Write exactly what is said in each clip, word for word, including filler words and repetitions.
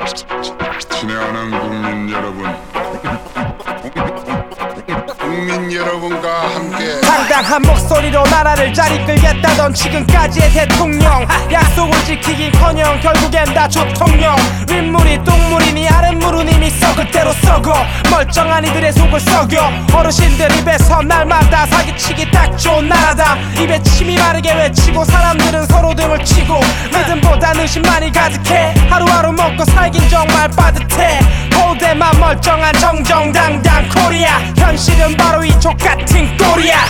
친애하는 국민 여러분, 국민 여러분과 함께 당당한 목소리로 나라를 잘 이끌겠다던 지금까지의 대통령, 약속을 지키긴커녕 결국엔 다 조통령. 윗물이 똥물이니 아랫물은 이미 썩을 대로 썩어 멀쩡한 이들의 속을 썩여. 어르신들 입에서 날마다 사기치기 딱 좋은 나라다. 입에 침이 마르게 외치고 사람들은 서로 등을 치고 믿음보다 의심만이 가득해. 하루하루 먹고 살긴 정말 빠듯해. 고대만 멀쩡한 정정당당 코리아. 현실은 바로 이 족같은 꼴이야.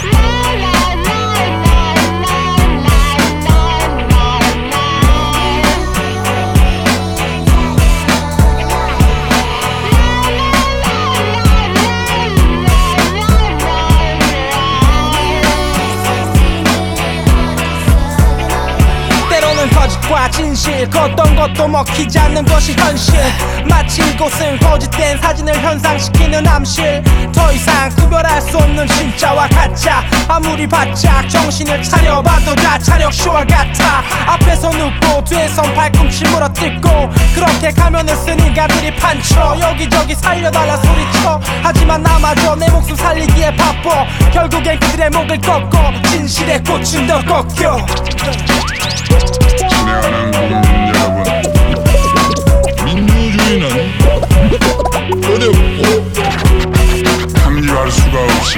거짓과 진실, 걷던 것도 먹히지 않는 것이 현실. 마치 이곳은 거짓된 사진을 현상시키는 암실. 더 이상 구별할 수 없는 진짜와 가짜. 아무리 바짝 정신을 차려봐도 다 차력쇼와 같아. 앞에서 눕고 뒤에선 발꿈치 물어뜯고 그렇게 가면을 쓴 인간들이 판쳐. 여기저기 살려달라 소리쳐. 하지만 나마저 내 목숨 살리기에 바빠. 결국엔 그들의 목을 꺾고 진실의 꽃은 더 꺾여. 친애하는 국민 여러분, 민주주의는 어렵고 탐지할 수가 없이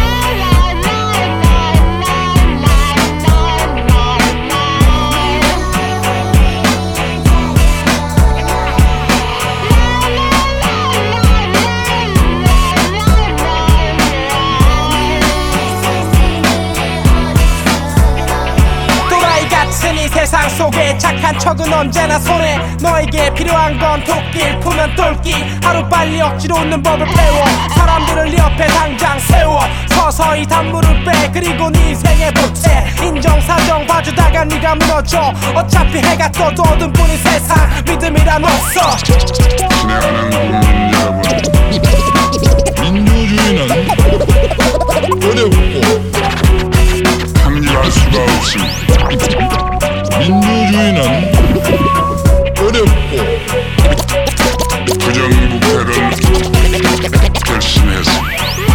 이 세상 속에 착한 척은 언제나 손해. 너에게 필요한 건 토끼를 푸면 똘끼. 하루빨리 억지로 웃는 법을 배워. 사람들을 네 옆에 당장 세워. 서서히 단물을 빼. 그리고 네 인생에 보태. 인정사정 봐주다가 네가 무너져. 어차피 해가 떠도 어둠뿐인 세상 믿음이란 없어. 친애하는 국민 여러분, 민주주의는 어렵고 탐지할 수가 없이 민주주의는 어렵고 부정부패를 결심했습니다.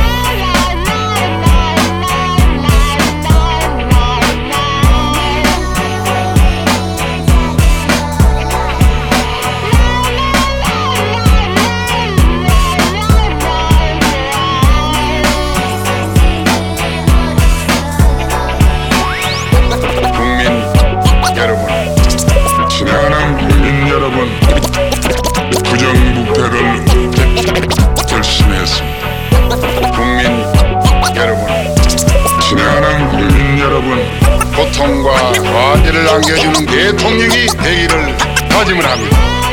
친애하는 국민 여러분, 부정부패를 결심했습니다. 국민 여러분, 친애하는 국민 여러분, 고통과 과제를 안겨주는 대통령이 되기를 다짐을 합니다.